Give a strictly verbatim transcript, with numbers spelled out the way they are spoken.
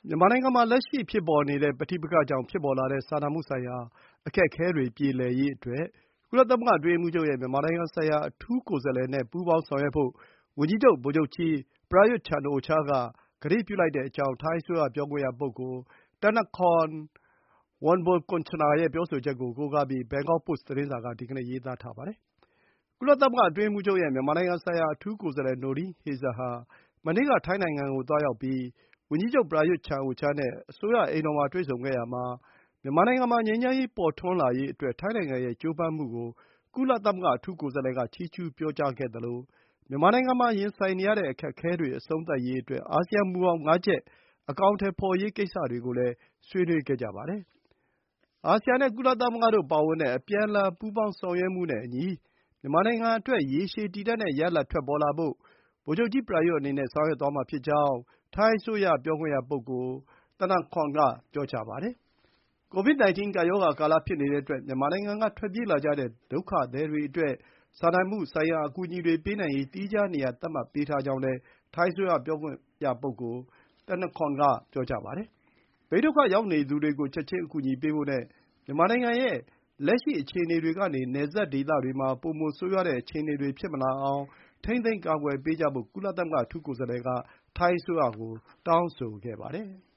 မြန်မာနိုင်ငံမှာလက်ရှိဖြစ်ပေါ်နေတဲ့ပဋိပက္ခကြောင့်ဖြစ်ပေါ်လာတဲ့စာနာမှုဆိုင်ရာအခက်အခဲတွေပြေလည်ရေးအတွက်ကုလသမဂ္ဂအတွင်းရေးမှူးချုပ်ရဲ့မြန်မာနိုင်ငံဆိုင်ရာအထူးကိုယ်စားလှယ်နဲ့ပူးပေါင်းဆောင်ရွက်ဖို့ဝန်ကြီးချုပ်ဗိုလ်ချုပ်ကြီး Prayut Chan-o-cha ကကတိပြုလိုက်တဲ့အကြောင်းထိုင်းအစိုးရပြောခွင့်ရပုဂ္ဂိုလ် Thanakorn Wangboonkongchana ရဲ့ပြောဆိုချက်ကိုကိုးကားပြီး Bangkok Post သတင်းစာက ဒီကနေ့ ရေးသားထားပါတယ်။ ကုလသမဂ္ဂအတွင်းရေးမှူးချုပ်ရဲ့မြန်မာနိုင်ငံဆိုင်ရာအထူးကိုယ်စားလှယ် Noeleen Heyzer ဟာမနေ့ကထိုင်းနိုင်ငံကိုသွားရောက်ပြီးဝန်ကြီးချုပ် Prayut Chan-o-cha နဲ့အစိုးရအိမ်တော်မှာတွေ့ဆုံခဲ့ရာမှာမြန်မာနိုင်ငံမှာငြိမ်းချမ်းရေးပေါ်ထွန်းလာရေးအတွက်ထိုင်းနိုင်ငံရဲ့ကြိုးပမ်းမှုကိုကုလသမဂ္ဂအထူးကိုယ်စားလှယ်ကချီးကျူးပြောကြားခဲ့သလိုမြန်မာနိုင်ငံမှာရင်ဆိုင်နေရတဲ့အခက်အခဲတွေအဆုံးသတ်ရေးအတွက်အာဆီယံမူဘောင် ငါး ချက်အကောင်အထည်ဖော်ရေးကိစ္စတွေကိုလည်းဆွေးနွေးခဲ့ကြပါတယ်။ အာဆီယံနဲ့ကုလသမဂ္ဂတို့ပါဝင်တဲ့အပြန်အလှန်ပူးပေါင်းဆောင်ရွက်မှုနဲ့အညီမြန်မာနိုင်ငံအတွက်ရေရှည်တည်တံ့တဲ့ရလဒ်ထွက်ပေါ်လာဖို့ဗိုလ်ချုပ်ကြီး Prayut အနေနဲ့ဆောင်ရွက်သွားမှာဖြစ်ကြောင်းထိုင်းအစိုးရပြောခွင့်ရပုဂ္ဂိုလ် Thanakorn က ပြောပါတယ်။ ကိုဗစ် 19 ကပ်ရောဂါကာလဖြစ်နေတဲ့အတွက်မြန်မာနိုင်ငံကထွက်ပြေးလာကြတဲ့ဒုက္ခသည်တွေအတွက်စာနာမှုဆိုင်ရာအကူအညီတွေပေးနိုင်ရေးသီးခြားနေရာသတ်မှတ်ပေးထားကြောင်းလည်းထိုင်းအစိုးရပြောခွင့်ရပုဂ္ဂိုလ် Thanakorn က ပြောပါတယ်။ ဘေးဒုက္ခရောက်နေသူတွေကိုချက်ချင်းအကူအညီပေးဖို့နဲ့မြန်မာနိုင်ငံရဲ့လက်ရှိအခြေအနေတွေကနေနယ်စပ်ဒေသတွေမှာပိုမိုဆိုးရွားတဲ့အခြေအနေတွေဖြစ်မလာအောင်ထိန်းသိမ်းကာကွယ်ပေးကြဖို့ကုလသမဂ္ဂအထူးကိုယ်စားလှယ်ကထိုင်းအစိုးရကိုတောင်းဆိုခဲ့ပါတယ်။